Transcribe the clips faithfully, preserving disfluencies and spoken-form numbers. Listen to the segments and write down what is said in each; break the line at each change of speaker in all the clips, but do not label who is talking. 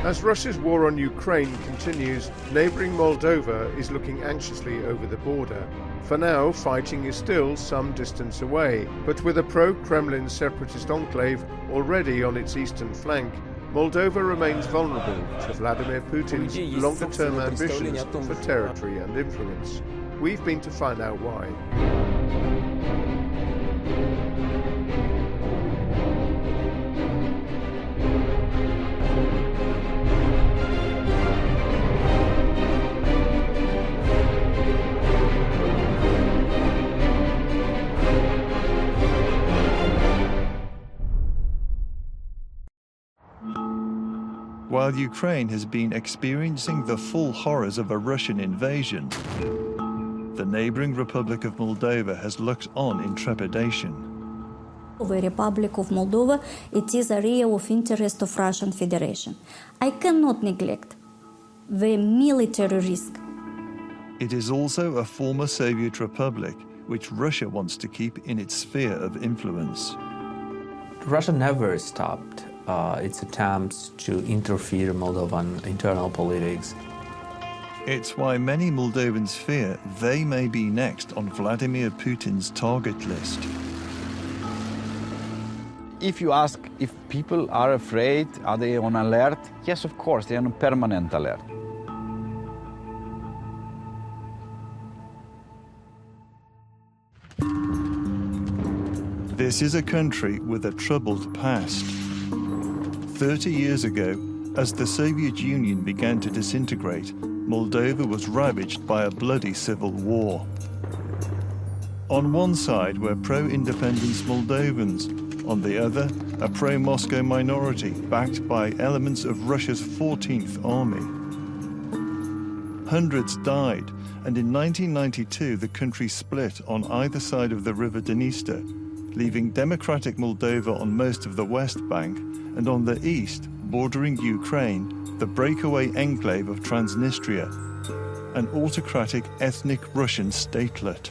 As Russia's war on Ukraine continues, neighbouring Moldova is looking anxiously over the border. For now, fighting is still some distance away, but with a pro-Kremlin separatist enclave already on its eastern flank, Moldova remains vulnerable to Vladimir Putin's longer-term ambitions for territory and influence. We've been to find out why.
While Ukraine has been experiencing the full horrors of a Russian invasion, the neighbouring Republic of Moldova has looked on in trepidation.
The Republic of Moldova, it is area of interest of Russian Federation. I cannot neglect the military risk.
It is also a former Soviet republic, which Russia wants to keep in its sphere of influence.
Russia never stopped uh, its attempts to interfere in Moldovan internal politics.
It's why many Moldovans fear they may be next on Vladimir Putin's target list.
If you ask if people are afraid, are they on alert? Yes, of course, they are on permanent alert.
This is a country with a troubled past. Thirty years ago, as the Soviet Union began to disintegrate, Moldova was ravaged by a bloody civil war. On one side were pro-independence Moldovans, on the other, a pro-Moscow minority backed by elements of Russia's fourteenth Army. Hundreds died, and in nineteen ninety-two the country split on either side of the river Dniester, leaving democratic Moldova on most of the West Bank, and on the east, bordering Ukraine, the breakaway enclave of Transnistria, an autocratic ethnic Russian statelet.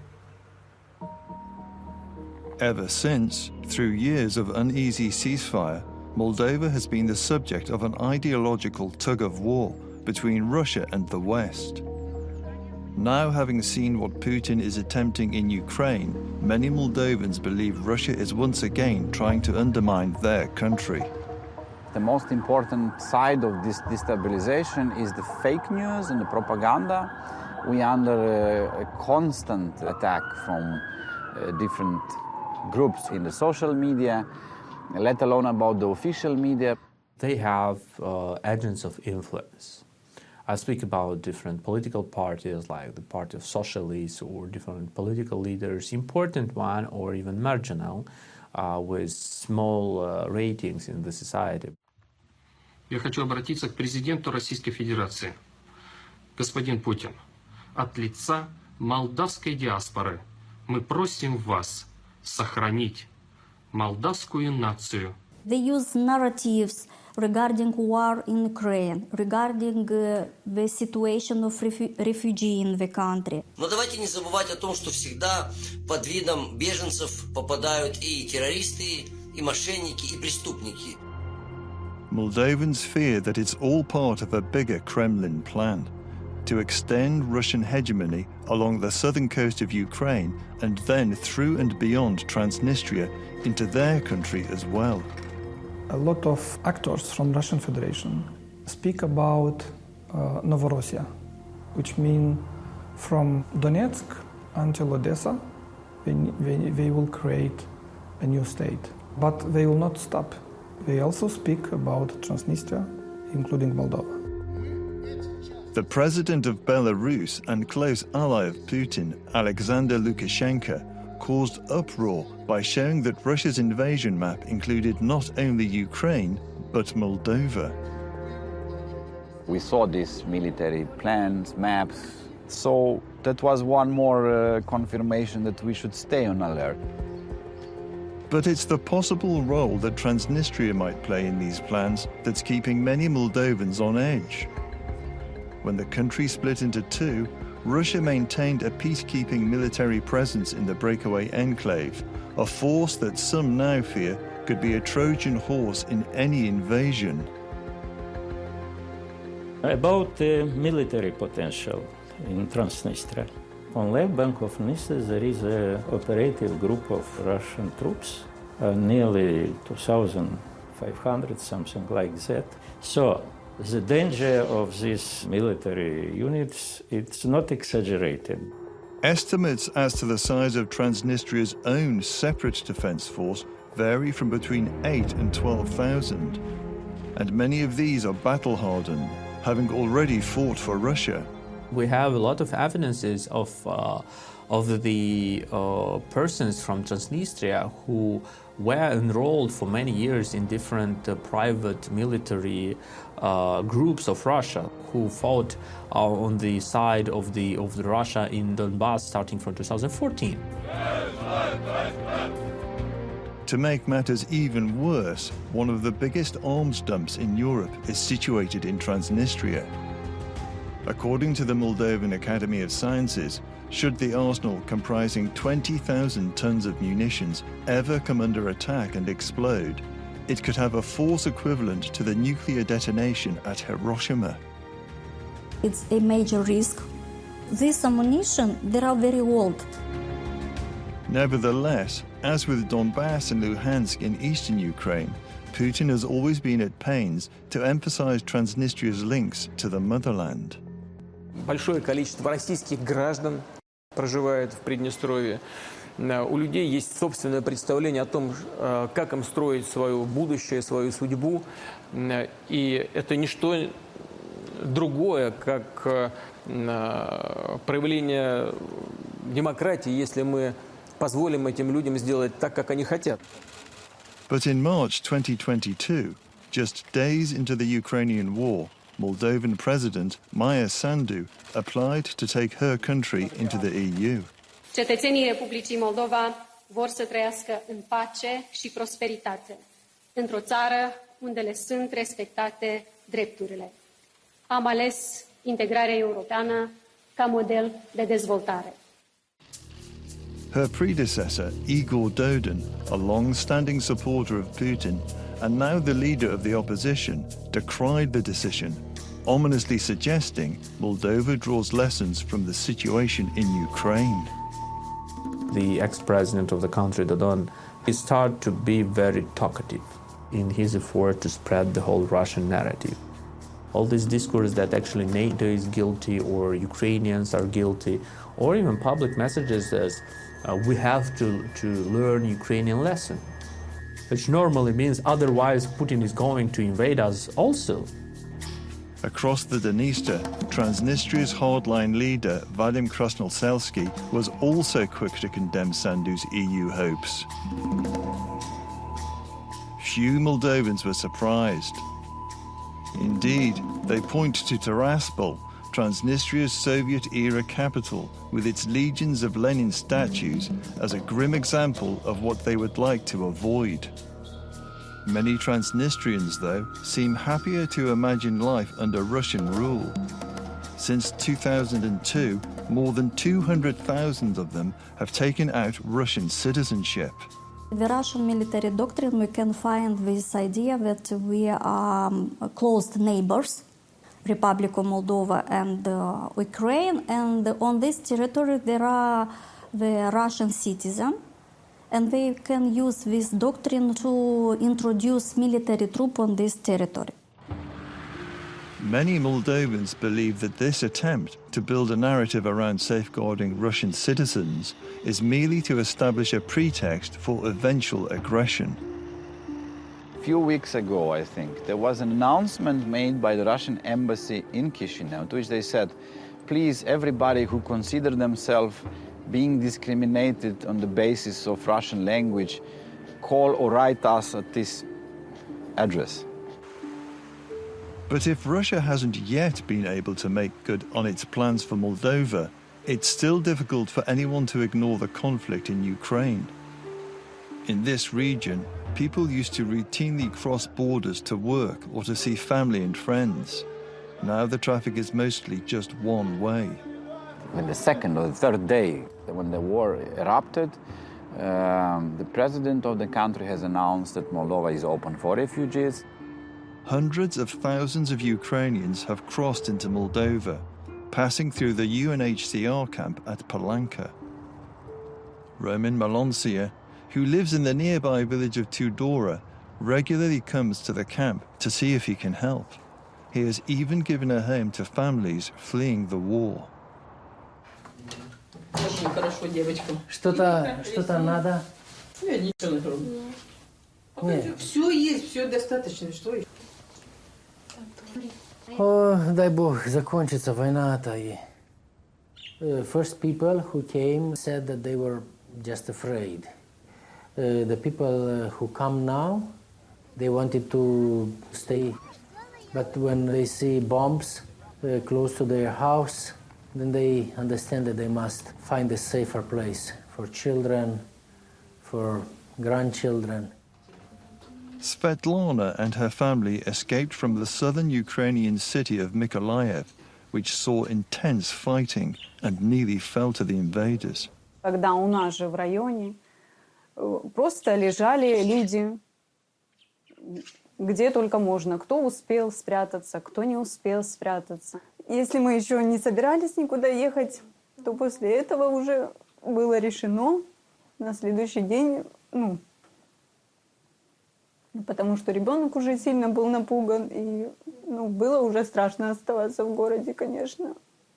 Ever since, through years of uneasy ceasefire, Moldova has been the subject of an ideological tug-of-war between Russia and the West. Now, having seen what Putin is attempting in Ukraine, many Moldovans believe Russia is once again trying to undermine their country.
The most important side of this destabilization is the fake news and the propaganda. We are under a, a constant attack from uh, different groups in the social media, let alone about the official media.
They have uh, agents of influence. I speak about different political parties like the Party of Socialists or different political leaders, important one or even marginal, uh, with small uh, ratings in the society.
Я хочу обратиться к президенту Российской Федерации. Господин Путин, от лица молдавской диаспоры мы просим вас сохранить молдавскую нацию.
They use narratives regarding war in Ukraine, regarding uh, the situation of refu refugees in the country.
Но давайте не забывать о том, что всегда под видом беженцев попадают и террористы, и мошенники, и преступники.
Moldovans fear that it's all part of a bigger Kremlin plan to extend Russian hegemony along the southern coast of Ukraine and then through and beyond Transnistria into their country as well.
A lot of actors from Russian Federation speak about uh, Novorossiya, which means from Donetsk until Odessa, they, they, they will create a new state. But they will not stop. They also speak about Transnistria, including Moldova.
The president of Belarus and close ally of Putin, Alexander Lukashenko, caused uproar by showing that Russia's invasion map included not only Ukraine, but Moldova.
We saw these military plans, maps, so that was one more uh, confirmation that we should stay on alert.
But it's the possible role that Transnistria might play in these plans that's keeping many Moldovans on edge. When the country split into two, Russia maintained a peacekeeping military presence in the breakaway enclave, a force that some now fear could be a Trojan horse in any invasion.
About the military potential in Transnistria. On left bank of Dniester there is an operative group of Russian troops, uh, nearly two thousand five hundred, something like that. So the danger of these military units, it's not exaggerated.
Estimates as to the size of Transnistria's own separate defence force vary from between eight and twelve thousand, and many of these are battle-hardened, having already fought for Russia.
We have a lot of evidences of uh, of the uh, persons from Transnistria who were enrolled for many years in different uh, private military uh, groups of Russia, who fought uh, on the side of the of the Russia in Donbass starting from two thousand fourteen.
To make matters even worse, one of the biggest arms dumps in Europe is situated in Transnistria. According to the Moldovan Academy of Sciences, should the arsenal comprising twenty thousand tons of munitions ever come under attack and explode, it could have a force equivalent to the nuclear detonation at Hiroshima.
It's a major risk. This ammunition, they are very old.
Nevertheless, as with Donbass and Luhansk in eastern Ukraine, Putin has always been at pains to emphasize Transnistria's links to the motherland.
Большое количество российских граждан проживает в Приднестровье. У людей есть собственное представление о том, как им строить свое будущее, свою судьбу. И это не что другое, как проявление демократии, если мы позволим этим людям сделать так, как они хотят.
But in March twenty twenty-two, just days into the Ukrainian war, Moldovan President Maia Sandu applied to take her country into the E U.
Cetățenii Republicii Moldova vor să trăiască în pace și prosperitate, într-o țară unde le sunt respectate drepturile. Am ales integrarea europeană ca model de dezvoltare.
Her predecessor, Igor Dodon, a long-standing supporter of Putin and now the leader of the opposition, decried the decision, ominously suggesting Moldova draws lessons from the situation in Ukraine.
The ex-president of the country, Dodon, he started to be very talkative in his effort to spread the whole Russian narrative. All this discourse that actually NATO is guilty or Ukrainians are guilty, or even public messages as uh, we have to, to learn Ukrainian lesson, which normally means otherwise Putin is going to invade us also.
Across the Dniester, Transnistria's hardline leader, Vadim Krasnodębski, was also quick to condemn Sandu's E U hopes. Few Moldovans were surprised. Indeed, they point to Tiraspol, Transnistria's Soviet-era capital, with its legions of Lenin statues, as a grim example of what they would like to avoid. Many Transnistrians, though, seem happier to imagine life under Russian rule. Since two thousand two, more than two hundred thousand of them have taken out Russian citizenship.
The Russian military doctrine, we can find this idea that we are um, close neighbors, Republic of Moldova and uh, Ukraine, and on this territory there are the Russian citizens, and they can use this doctrine to introduce military troops on this territory.
Many Moldovans believe that this attempt to build a narrative around safeguarding Russian citizens is merely to establish a pretext for eventual aggression.
A few weeks ago, I think, there was an announcement made by the Russian embassy in Chisinau, to which they said, please, everybody who consider themselves being discriminated on the basis of Russian language, call or write us at this address.
But if Russia hasn't yet been able to make good on its plans for Moldova, it's still difficult for anyone to ignore the conflict in Ukraine. In this region, people used to routinely cross borders to work or to see family and friends. Now the traffic is mostly just one way.
On the second or the third day, when the war erupted, um, the president of the country has announced that Moldova is open for refugees.
hundreds of thousands of Ukrainians have crossed into Moldova, passing through the U N H C R camp at Palanka. Roman Malonsia, who lives in the nearby village of Tudora, regularly comes to the camp to see if he can help. He has even given a home to families fleeing the war.
Что-то, что-то надо?
Нет, ничего не трудно.
Нет.
Все есть, все достаточно. Что еще?
О, дай Бог, закончится война-то. The first people who came said that they were just afraid. Uh, the people uh, who come now, they wanted to stay. But when they see bombs uh, close to their house, then they understand that they must find a safer place for children, for grandchildren.
Svetlana and her family escaped from the southern Ukrainian city of Mykolaiv, which saw intense fighting and nearly fell to the invaders.
Когда у нас же в районе просто лежали люди, где только можно. Кто успел спрятаться, кто не успел спрятаться. Если мы еще не собирались никуда ехать, то после этого уже было решено на следующий день, ну, потому что ребенок уже сильно был напуган, и ну, было уже страшно оставаться в городе, конечно.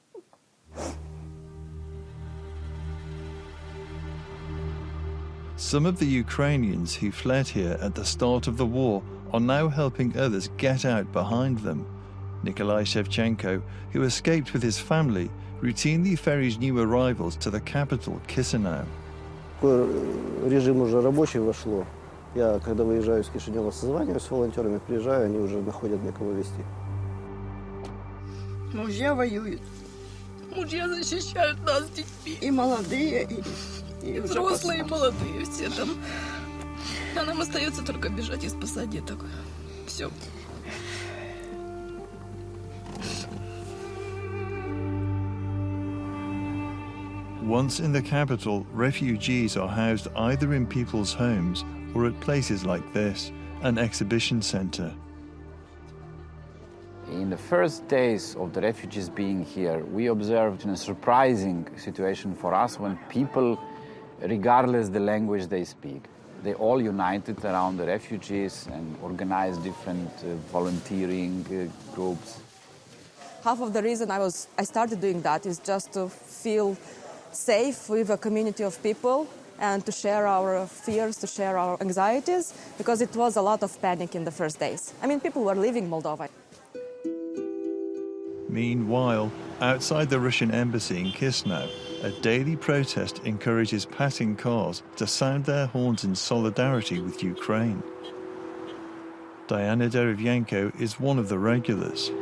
Some of the Ukrainians who fled here at the start of the war are now helping others get out behind them. Nikolai Shevchenko, who escaped with his family, routinely ferries new arrivals to the capital, Chisinau.
Режим уже рабочий вошло. Я, когда выезжаю из Кишинева, созваниваюсь с волонтерами, приезжаю, они уже находят мне кого везти.
Мужья воюют. Мужья защищают нас с детьми. И молодые, и, и, и взрослые, и молодые все там. А нам остается только бежать и спасать деток. Все.
Once in the capital, refugees are housed either in people's homes or at places like this, an exhibition centre.
In the first days of the refugees being here, we observed a surprising situation for us when people, regardless the language they speak, they all united around the refugees and organized different uh, volunteering uh, groups.
Half of the reason I was I started doing that is just to feel safe with a community of people and to share our fears, to share our anxieties, because it was a lot of panic in the first days. I mean, people were leaving Moldova.
Meanwhile, outside the Russian embassy in Chisinau, a daily protest encourages passing cars to sound their horns in solidarity with Ukraine. Diana Derevyanko is one of the regulars.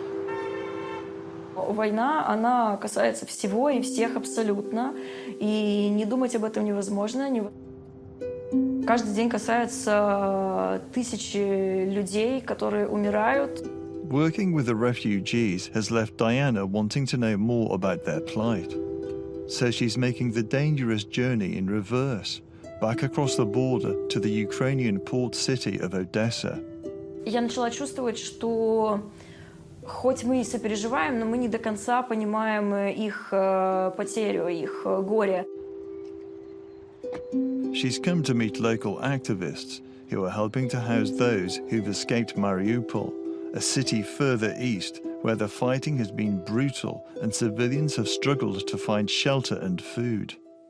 Война, она касается всего и всех абсолютно, и не думать об этом невозможно. Каждый день касается тысячи людей, которые умирают.
Working with the refugees has left Diana wanting to know more about their plight. So she's making the dangerous journey in reverse, back across the border to the Ukrainian port city of Odessa.
Я начала чувствовать, что хоть мы и сопереживаем, но мы не до конца понимаем их потерю, их горе.
She's come to meet local activists who are helping to house those who've escaped Mariupol, a city further east where the fighting has been brutal and civilians have struggled to find shelter and food.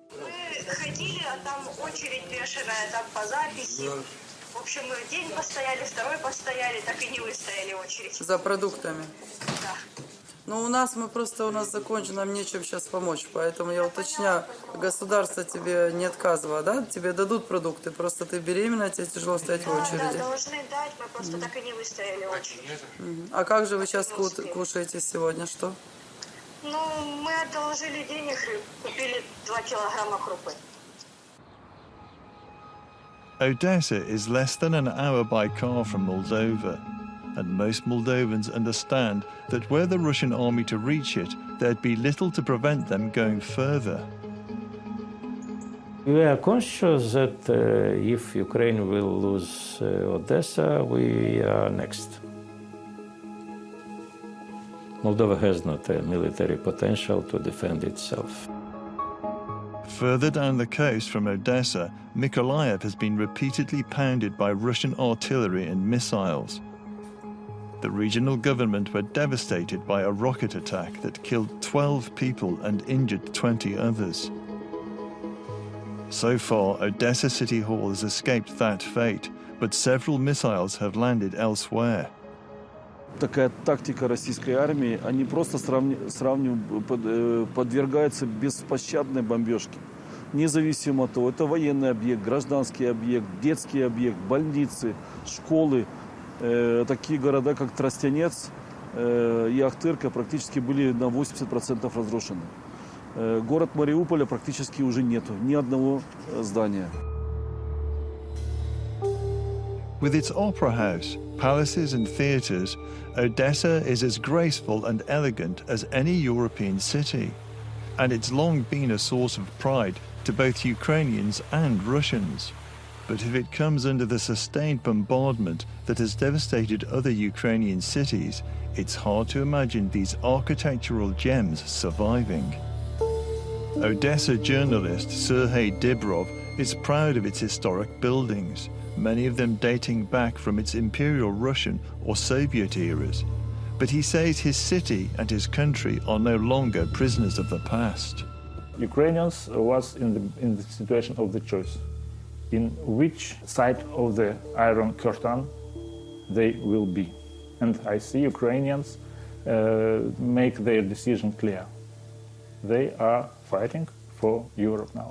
За продуктами. Да. Но у нас мы просто у нас закончено, нам нечем сейчас помочь, поэтому я уточняю, государство тебе не отказывало, да? Тебе дадут продукты, просто ты беременна, тебе тяжело стоять в очереди.
Да, должны дать, мы просто mm. так и не выстояли в очередь.
Mm. А как же вы сейчас кушаете сегодня, что?
Ну, мы одолжили денег и купили два килограмма крупы.
Odessa is less than an hour by car from Moldova, and most Moldovans understand that were the Russian army to reach it, there'd be little to prevent them going further.
We are conscious that uh, if Ukraine will lose uh, Odessa, we are next. Moldova has not a military potential to defend itself.
Further down the coast from Odessa, Mykolaiv has been repeatedly pounded by Russian artillery and missiles. The regional government were devastated by a rocket attack that killed twelve people and injured twenty others. So far, Odessa City Hall has escaped that fate, but several missiles have landed elsewhere.
Такая тактика российской армии, они просто сравнивают, подвергаются беспощадной бомбежке. Независимо от того, это военный объект, гражданский объект, детский объект, больницы, школы. Такие города, как Тростянец и Ахтырка, практически были на восемьдесят процентов разрушены. Город Мариуполя практически уже нету ни одного здания.
With its opera house, palaces and theatres, Odessa is as graceful and elegant as any European city, and it's long been a source of pride to both Ukrainians and Russians. But if it comes under the sustained bombardment that has devastated other Ukrainian cities, it's hard to imagine these architectural gems surviving. Odessa journalist Sergei Dibrov is proud of its historic buildings, many of them dating back from its Imperial Russian or Soviet eras. But he says his city and his country are no longer prisoners of the past.
Ukrainians was in the, in the situation of the choice. In which side of the Iron Curtain they will be. And I see Ukrainians uh, make their decision clear. They are fighting for Europe now.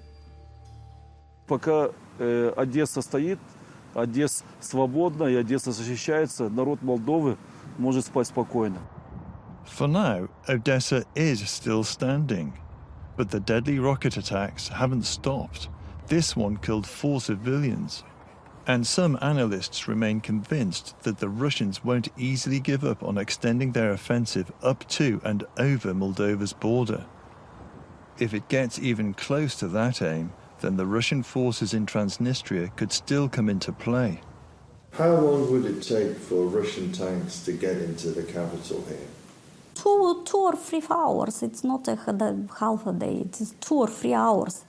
Пока э, Одесса стоит, Одесса свободна и Одесса защищается, народ Молдовы может спать спокойно.
For now, Odessa is still standing, but the deadly rocket attacks haven't stopped. This one killed four civilians, and some analysts remain convinced that the Russians won't easily give up on extending their offensive up to and over Moldova's border. If it gets even close to that aim, then the Russian forces in Transnistria could still come into play.
How long would it take for Russian tanks to get into the capital here?
Two, two or three hours. It's not a half a day. It's two or three hours.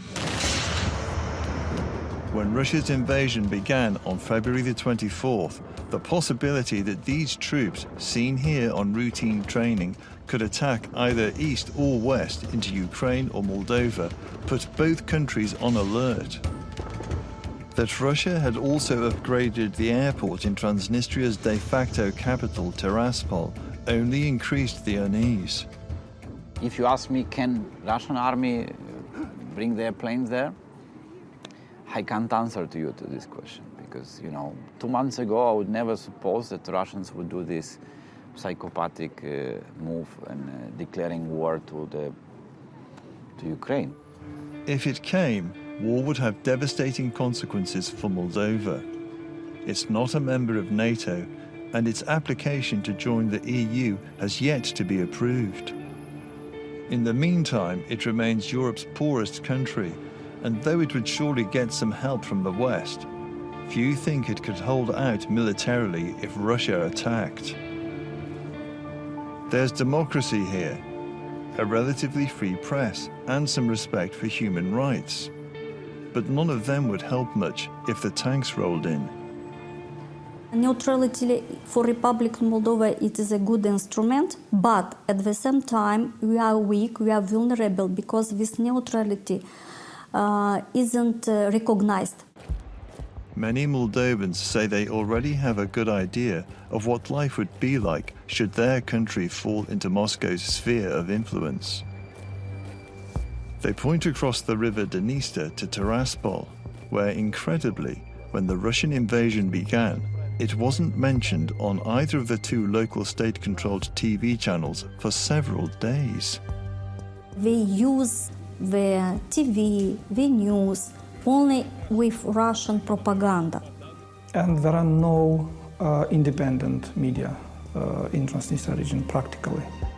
When Russia's invasion began on February the twenty-fourth, the possibility that these troops, seen here on routine training, could attack either east or west into Ukraine or Moldova put both countries on alert. That Russia had also upgraded the airport in Transnistria's de facto capital, Tiraspol, only increased the unease.
If you ask me, can Russian army bring their planes there? I can't answer to you to this question because, you know, two months ago I would never suppose that Russians would do this psychopathic uh, move and uh, declaring war to the to Ukraine.
If it came, war would have devastating consequences for Moldova. It's not a member of NATO, and its application to join the E U has yet to be approved. In the meantime, it remains Europe's poorest country, and though it would surely get some help from the West, few think it could hold out militarily if Russia attacked. There's democracy here, a relatively free press, and some respect for human rights. But none of them would help much if the tanks rolled in.
Neutrality for Republic of Moldova, it is a good instrument, but at the same time we are weak, we are vulnerable because this neutrality uh, isn't uh, recognized.
Many Moldovans say they already have a good idea of what life would be like should their country fall into Moscow's sphere of influence. They point across the river Dniester to Tiraspol, where incredibly, when the Russian invasion began, it wasn't mentioned on either of the two local state-controlled T V channels for several days.
They use the T V, the news, only with Russian propaganda.
And there are no uh, independent media uh, in Transnistria region practically.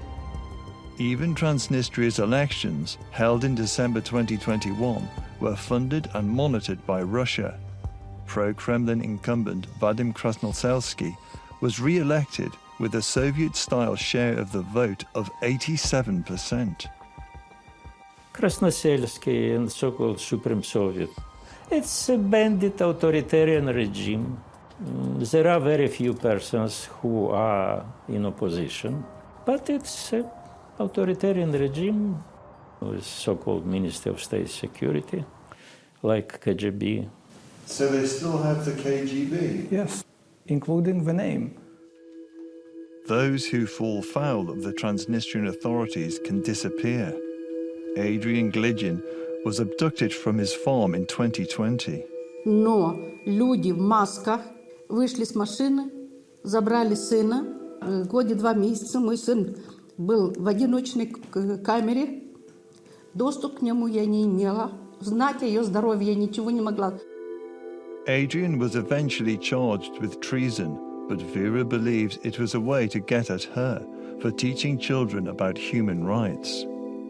Even Transnistria's elections, held in December twenty twenty-one, were funded and monitored by Russia. Pro-Kremlin incumbent Vadim Krasnodębski was re-elected with a Soviet-style share of the vote of eighty-seven percent.
Krasnoselsky and so-called Supreme Soviet. It's a bandit authoritarian regime. There are very few persons who are in opposition, but it's an authoritarian regime with so-called Ministry of State Security, like K G B.
So they still have the K G B?
Yes, including the name.
Those who fall foul of the Transnistrian authorities can disappear. Adrian Glidin was abducted from his farm in twenty twenty.
Но люди в масках вышли с машины, забрали сына. В годе два месяца мой сын был в одиночной камере. Доступ к нему я не имела. Знать о ее здоровье я ничего не могла.
Adrian was eventually charged with treason, but Vera believes it was a way to get at her for teaching children about human rights.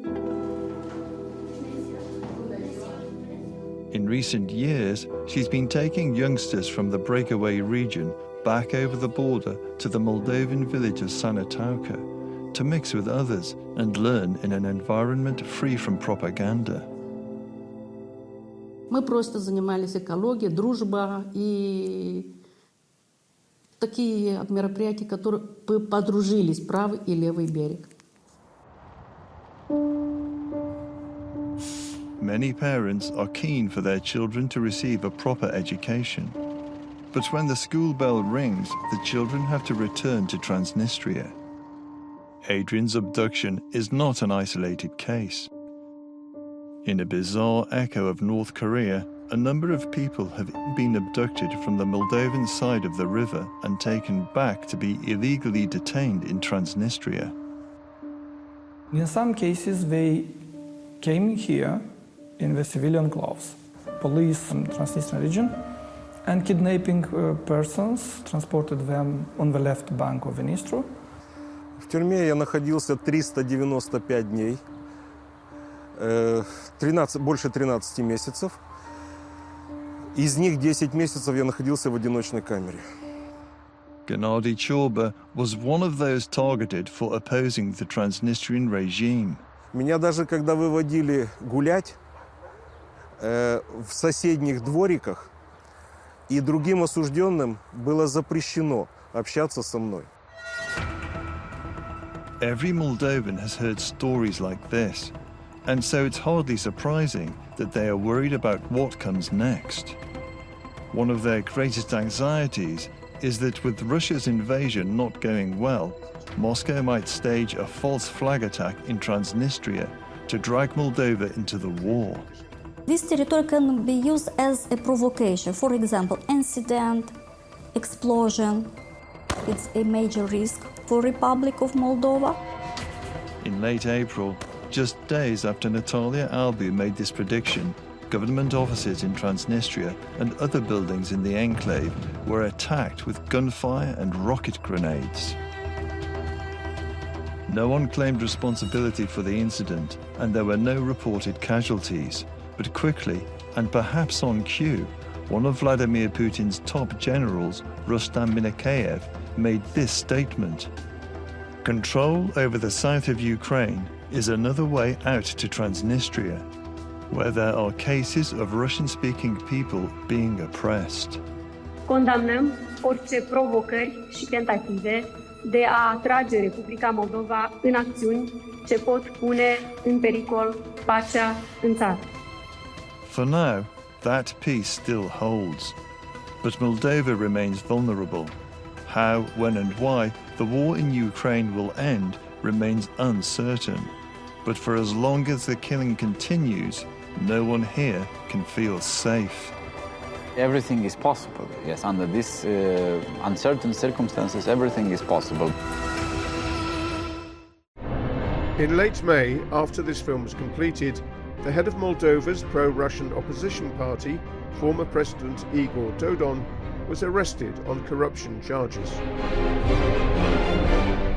In recent years, she's been taking youngsters from the breakaway region back over the border to the Moldovan village of Sanatauca to mix with others and learn in an environment free from propaganda.
Мы просто занимались экологией, дружба и такие мероприятия, которые подружились, правый и левый берег.
Many parents are keen for their children to receive a proper education. But when the school bell rings, the children have to return to Transnistria. Adrian's abduction is not an isolated case. In a bizarre echo of North Korea, a number of people have been abducted from the Moldovan side of the river and taken back to be illegally detained in Transnistria.
In some cases, they came here in the civilian clothes, police from Transnistrian region, and kidnapping uh, persons, transported them on the left bank of the Dnistru.
В тюрьме я находился триста девяносто пять дней, тринадцать, больше тринадцати месяцев. Из них десять месяцев я находился в одиночной камере.
Gennady Chorba was one of those targeted for opposing the Transnistrian regime.
Меня даже когда выводили гулять э, в соседних двориках, и другим осужденным было запрещено общаться со мной.
Every Moldovan has heard stories like this, and so it's hardly surprising that they are worried about what comes next. One of their greatest anxieties is that with Russia's invasion not going well, Moscow might stage a false flag attack in Transnistria to drag Moldova into the war.
This territory can be used as a provocation. For example, incident, explosion. It's a major risk for Republic of Moldova.
In late April, just days after Natalia Albu made this prediction, government offices in Transnistria and other buildings in the enclave were attacked with gunfire and rocket grenades. No one claimed responsibility for the incident, and there were no reported casualties. But quickly, and perhaps on cue, one of Vladimir Putin's top generals, Rustam Minakayev, made this statement: "Control over the south of Ukraine is another way out to Transnistria, where there are cases of Russian-speaking people being oppressed."
Condamnăm orice provocări și tentative de a atrage Republica Moldova în acțiuni ce pot pune în pericol pacea în țară.
For now, that peace still holds. But Moldova remains vulnerable. How, when and why the war in Ukraine will end remains uncertain. But for as long as the killing continues, no one here can feel safe.
Everything is possible. Yes, under these uh, uncertain circumstances, everything is possible.
In late May, after this film was completed, the head of Moldova's pro-Russian opposition party, former President Igor Dodon, was arrested on corruption charges.